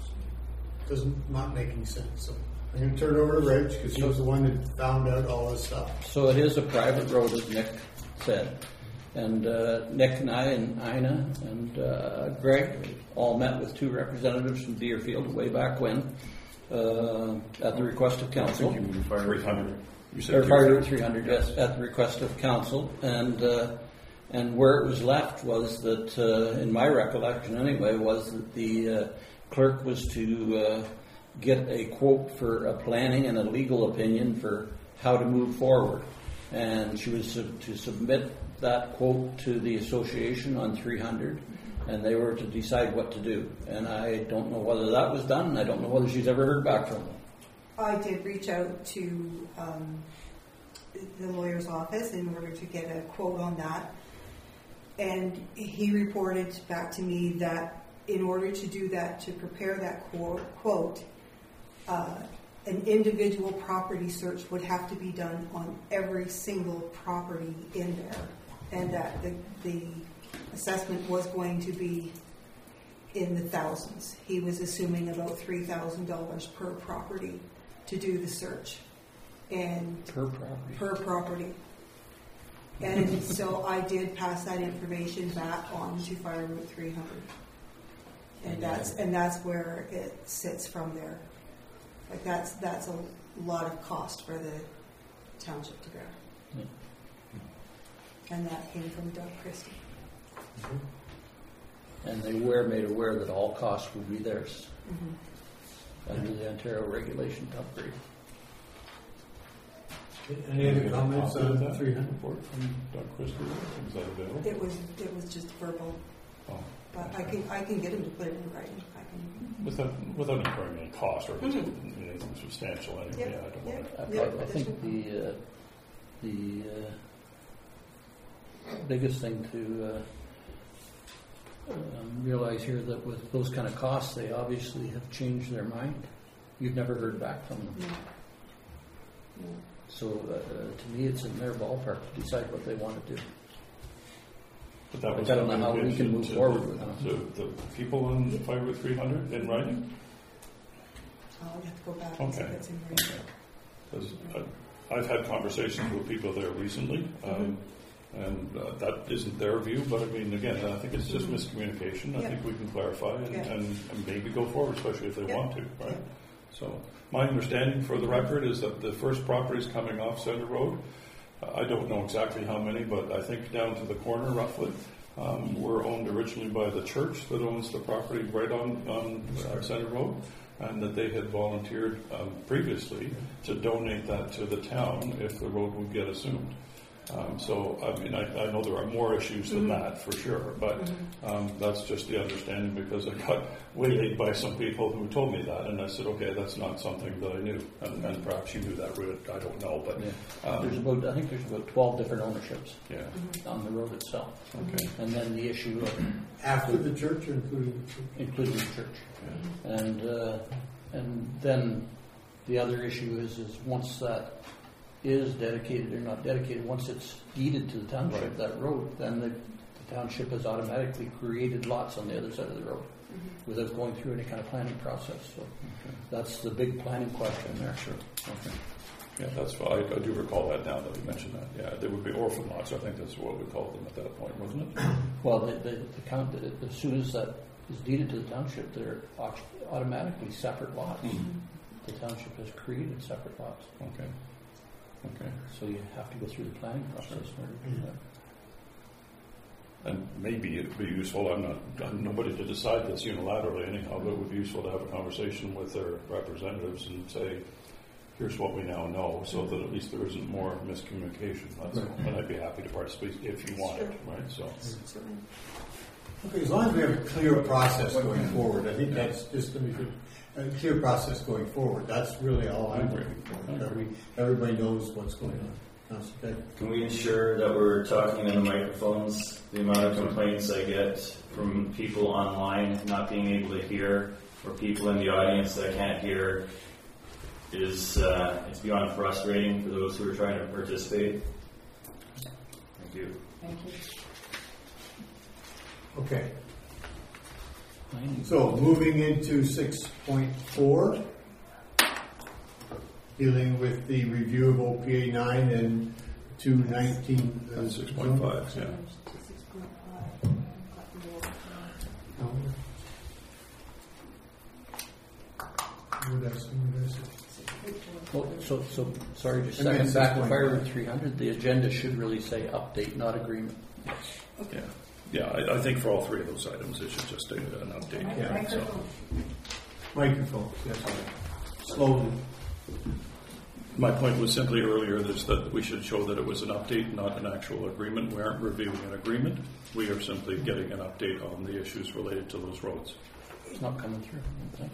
doesn't not making sense. So I'm going to turn it over to Reg because he was the one that found out all this stuff. So it is a private road, as Nick said. And uh, Nick and I and Ina and uh, Greg all met with two representatives from Deerfield way back when, uh, at the request of council. I think you mean three hundred. You said Or Fire Deerfield. Route three hundred, yes, at the request of council. And uh, and where it was left was that, uh, in my recollection anyway, was that the uh, clerk was to uh, get a quote for a planning and a legal opinion for how to move forward. And she was to, to submit that quote to the association on three hundred, and they were to decide what to do. And I don't know whether that was done, and I don't know whether she's ever heard back from them. I did reach out to um, the lawyer's office in order to get a quote on that. and he reported back to me that in order to do that, to prepare that quote, quote uh, an individual property search would have to be done on every single property in there, and that the, the assessment was going to be in the thousands. He was assuming about three thousand dollars per property to do the search. And Per property. per property. And so I did pass that information back on to Fire Route three hundred. And that's and that's where it sits from there. Like that's that's a lot of cost for the township to bear. Yeah. And that came from Doug Christie. And they were made aware that all costs would be theirs Mm-hmm. under the Ontario regulation to upgrade. Any other comments on three hundred? Report from Doug Christie, is that available? It was it was just verbal, Oh, but I can I can get him to put it in writing. I can. Without, without incurring any cost or Mhm. anything substantial anyway, Yep, I don't yep. want to. I, Yeah, I that's think right. the uh, the uh, biggest thing to uh, um, realize here that with those kind of costs, they obviously have changed their mind. You've never heard back from them. No. No. So uh, to me, it's in their ballpark to decide what they want to do. But that was I don't know how we can communication move to forward the- with them. To the people on Fire Route three hundred in writing? I'll have to go back and see if Okay. it's in writing. Because I've had conversations with people there recently, um, and uh, that isn't their view, but I mean, again, I think it's just miscommunication. I Yeah. think we can clarify and, Yeah. and, and maybe go forward, especially if they Yeah. want to, right? Yeah. So my understanding for the record is that the first properties coming off Center Road, uh, I don't know exactly how many, but I think down to the corner roughly, um, were owned originally by the church that owns the property right on, on uh, Center Road, and that they had volunteered um, previously to donate that to the town if the road would get assumed. Um, so, I mean, I, I know there are more issues than that for sure, but um, that's just the understanding because I got waylaid by some people who told me that, and I said, okay, that's not something that I knew, and, and perhaps you knew that route, I don't know, but Yeah. um, There's about I think there's about twelve different ownerships yeah, on the road itself, okay. and then the issue of After the church or including the church? including the church. Yeah. And uh, and then the other issue is is once that is dedicated or not dedicated, once it's deeded to the township, Right. that road, then the, the township has automatically created lots on the other side of the road without going through any kind of planning process. So that's the big planning question there. Sure. Okay. Yeah, that's fine. I, I do recall that now that you mentioned that. Yeah, they would be orphan lots. I think that's what we called them at that point, wasn't it? Well, the, the, the count, as soon as that is deeded to the township, they're au- automatically separate lots. Mhm. The township has created separate lots. Okay. Okay. So you have to go through the planning process in order to do that. And maybe it'd be useful, I'm not, I'm nobody to decide this unilaterally anyhow, but it would be useful to have a conversation with their representatives and say, here's what we now know, so that at least there isn't more miscommunication. That's all. And I'd be happy to participate if you want it, right? So, Certainly. Okay, as long as we have a clear process going forward, I think that's just, let me, a clear process going forward, that's really all I'm looking for. Every- Everybody knows what's going on. Councilor Pegg? Can we ensure that we're talking in the microphones? The amount of complaints I get from people online not being able to hear, or people in the audience that can't hear, is uh, it's beyond frustrating for those who are trying to participate. Thank you. Thank you. Okay, Planning. so moving into six point four, dealing with the review of O P A nine and two nineteen. that's six point five, yeah. Six point five. What did I say? What did I say? Well, so, so, sorry, just I meant second back to six point Fire five. Route three hundred, the agenda should really say update, not agreement. Yeah, yeah. I, I think for all three of those items, it should just stay an update. Yeah, so. Microphone, yes, slowly. My point was simply earlier is that we should show that it was an update, not an actual agreement. We aren't reviewing an agreement. We are simply getting an update on the issues related to those roads. It's not coming through. Okay.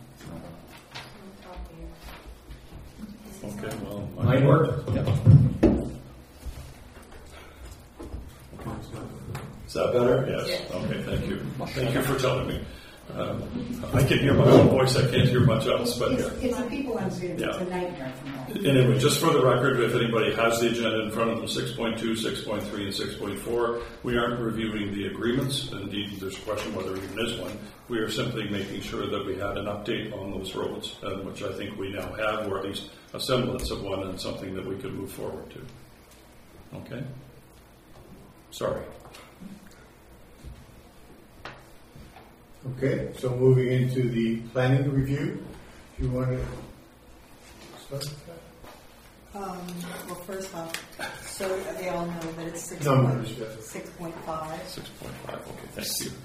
Okay, well. Might work. Yeah. Okay, it's not- Is that better? Yes. Okay, thank you. Thank you for telling me. Um, I can hear my own voice, I can't hear much else, but It's, it's the people on Zoom, it's Yeah. a nightmare from home. anyway, just for the record, if anybody has the agenda in front of them, six point two, six point three, and six point four, we aren't reviewing the agreements. Indeed, there's a question whether there even is one. We are simply making sure that we had an update on those roads, uh, which I think we now have, or at least a semblance of one, and something that we could move forward to. Okay? Sorry. Okay, so moving into the planning review, if you want to start with that? Um, well, first off, so they all know that it's six Numbers, point, yeah. six point five. six point five, okay, thank you.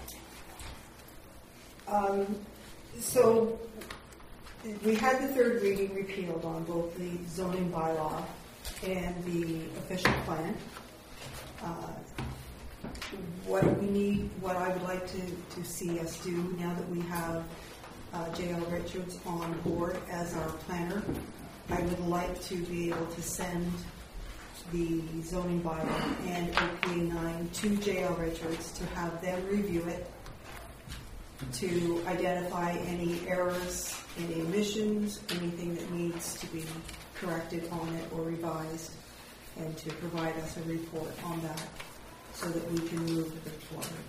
Um, so we had the third reading repealed on both the zoning bylaw and the official plan. Uh, What we need, what I would like to, to see us do now that we have uh, J L Richards on board as our planner, I would like to be able to send the zoning bylaw and O P A nine to J L Richards to have them review it, to identify any errors, any omissions, anything that needs to be corrected on it or revised, and to provide us a report on that, so that we can move it forward.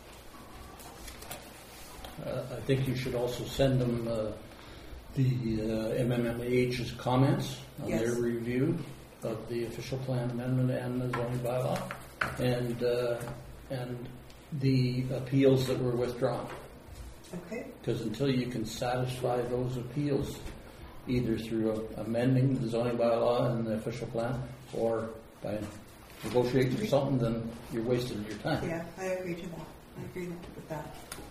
Uh, I think you should also send them uh, the uh, M M M H's comments on Yes. their review of the official plan amendment and the zoning bylaw, and uh, and the appeals that were withdrawn. Okay? Because until you can satisfy those appeals, either through amending the zoning bylaw and the official plan, or by negotiating for something, then you're wasting your time. Yeah, I agree to that. I agree with that.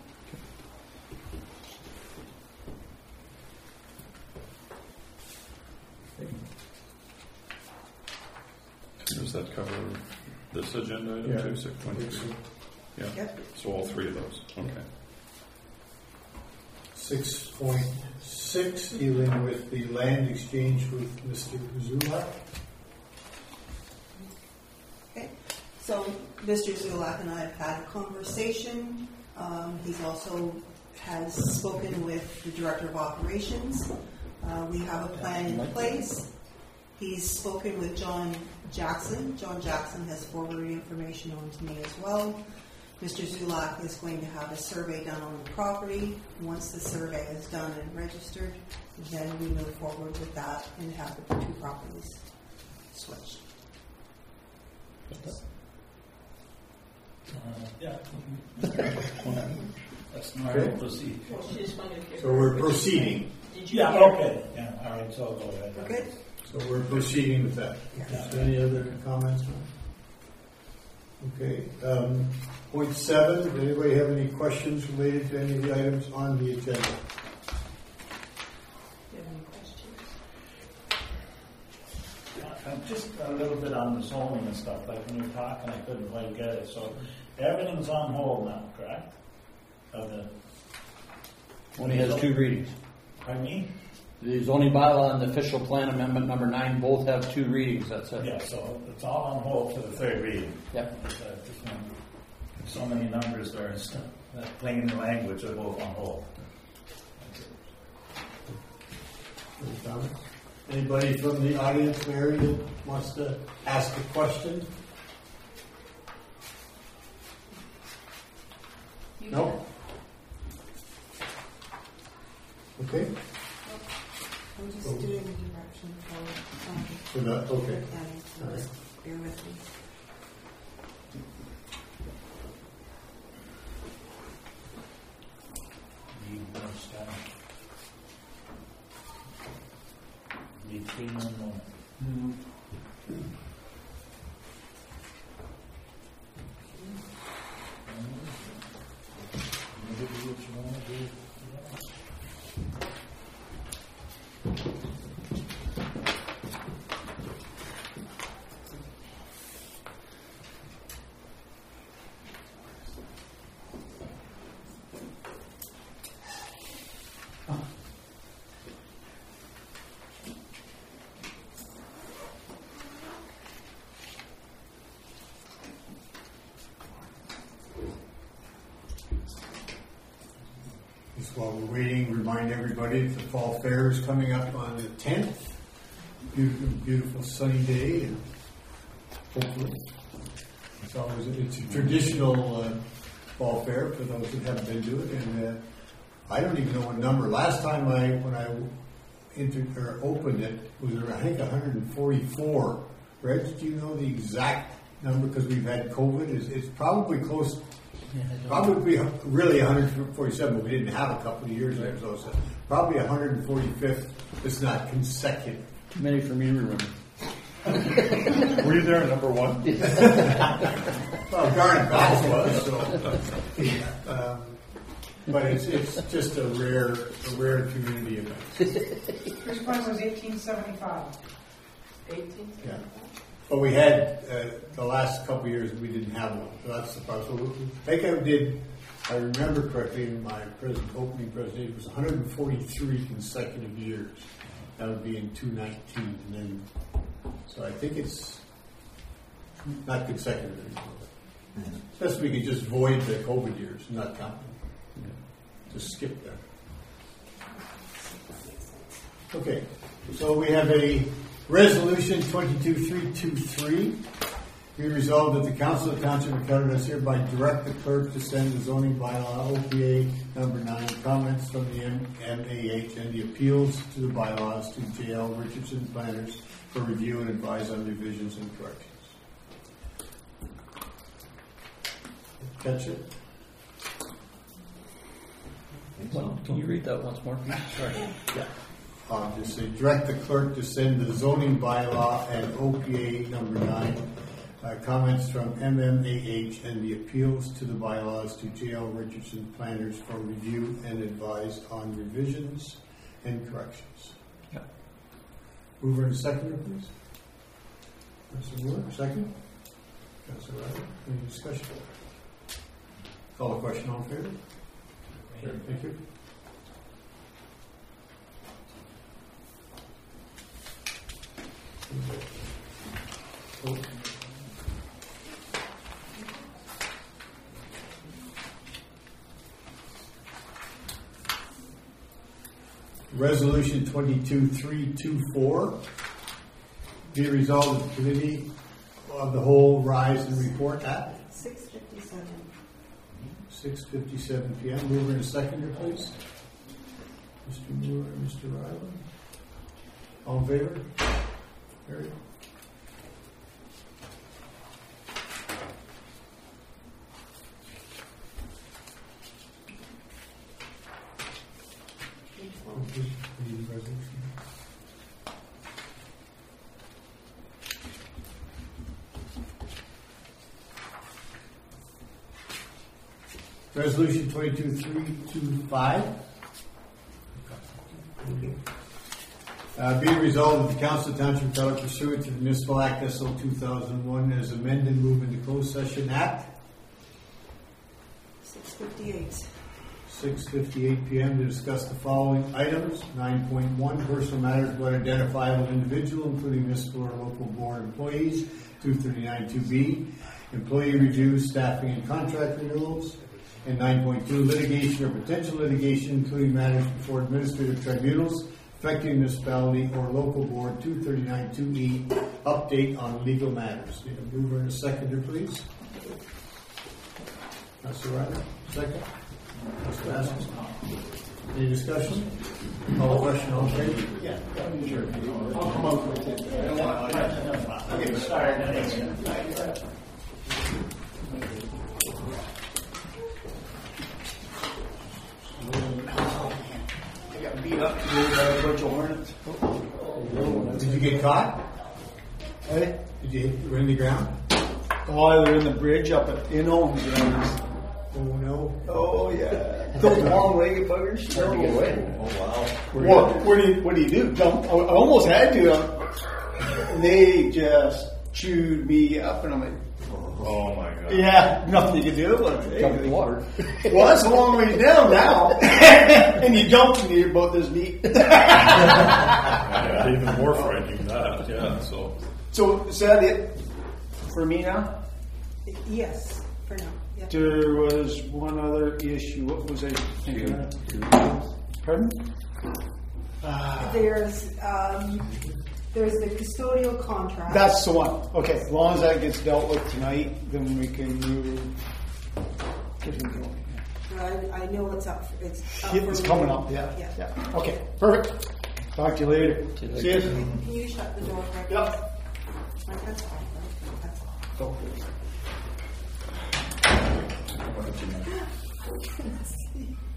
Does that cover this agenda item Yeah. too, six point three? Yeah, Yep. so all three of those, okay. Six point six, dealing with the land exchange with Mister Zulak. Okay. So Mister Zulak and I have had a conversation. Um, he's also has spoken with the Director of Operations. Uh, we have a plan in place. He's spoken with John Jackson. John Jackson has forwarded information on to me as well. Mister Zulak is going to have a survey done on the property. Once the survey is done and registered, then we move forward with that and have the two properties switched. Yeah. That's normal procedure. So we're proceeding. Yeah, okay, yeah, all right, so go ahead. We're good? So we're proceeding with that. Is there any other comments? Okay. Um, point seven, does anybody have any questions related to any of the items on the agenda? I'm just a little bit on the zoning and stuff, like when you were talking, I couldn't quite get it, so everything's on hold now, correct? Of the, Only has two readings. pardon me? The zoning bylaw and the official plan amendment number nine both have two readings, that's it. Yeah, so it's all on hold for the third reading. Yep. It's, uh, just one- So many numbers there and stuff, that plain language are both on hold. Any comments? Anybody from the audience, Mary, that wants to ask a question? No? Okay. I'm just doing the direction for, um, For the, okay. planning, so All right. just bear with me. Need more stuff. Need three more moments. Maybe do what you want to do. while we're waiting, remind everybody that the fall fair is coming up on the tenth. Beautiful, beautiful sunny day, and hopefully it's always it's a traditional uh, fall fair for those that haven't been to it. And uh, I don't even know what number. Last time I when I entered or opened it was I think one hundred forty-four. Reg, do you know the exact number? Because we've had COVID. It's, it's probably close. Probably really one hundred forty-seven, but we didn't have a couple of years there, so it's probably one hundred forty-fifth. It's not consecutive. Too many for me to remember. Were you there at number one? Well, Garnet Golf was, so. Um, but it's it's just a rare a rare community event. First one was eighteen seventy-five. Yeah. But we had uh, the last couple of years we didn't have one, so that's the problem. So I think I did. I remember correctly in my present opening presentation it was one hundred forty-three consecutive years. That would be in two nineteen, and then so I think it's not consecutive anymore. Especially we could just void the COVID years, not count them. Just skip them. Okay, so we have a resolution twenty-two three twenty-three. Be resolved that the Council of the Township of Kelowna does hereby direct the clerk to send the zoning bylaw O P A number nine comments from the M A H and the appeals to the bylaws to J L Richardson planners for review and advise on revisions and corrections. Catch it? Well, can you read that once more? Sorry. Yeah. Um, just say direct the clerk to send the zoning bylaw and O P A number nine uh, comments from M M A H and the appeals to the bylaws to J L Richardson planners for review and advise on revisions and corrections. Yeah. Mover and seconder, please. Councilor Moore, second. Councilor Riley, any discussion? Call the question, all in favor? Sure, thank you. Oh. Resolution twenty-two three twenty-four. Be resolved that the committee of the whole rise and report at six fifty-seven. six fifty-seven p m Mover and seconder, please. Mister Moore and Mister Riley. All in favor? Carried. Resolution twenty-two three twenty-five. Uh, be resolved that the Council of Township of Kelowna pursuant to the Municipal Act S O two thousand one as amended, move into closed session at six fifty-eight. six fifty-eight p m to discuss the following items. nine point one, personal matters about identifiable individual, including municipal or local board employees. two thirty-nine two B, employee reviews, staffing and contract renewals. And nine point two, litigation or potential litigation, including matters before administrative tribunals affecting municipality or local board. two thirty-nine two E, update on legal matters. Need a mover and a seconder, please. Councilor Ryder, second. Councilor Asmus. Any discussion? Call the question, all in favor? Yeah, sure. I'll come up with it. Okay, sorry. I got beat up today by a bunch of hornets. Did you get caught? Hey? Did you hit, run the ground? Oh, they're in the bridge up at Inno. Oh no. Oh, yeah. Those long-legged buggers. No way. Oh, wow. What, what, do you, what do you do? Dump? I I almost had to. Uh, they just chewed me up, and I'm like, Oh my God. yeah, nothing you can do about it. Jump in the water. Well, that's a long ways down now. And you jump and you're about this deep. Yeah, even more frightening than that. Yeah. So So is that it for me now? Yes. for now. Yep. There was one other issue. What was I thinking of? Pardon? Uh, There's, um, there's the custodial contract. That's the one. Okay, as long as that gets dealt with tonight, then we can move. Get him going. I, I know it's up, it's up for. It's coming up, yeah, Yeah. yeah. Okay, perfect. Talk to you later. See you See you. Can you shut the door, Greg? Yep. Like, that's all. That's all. Go.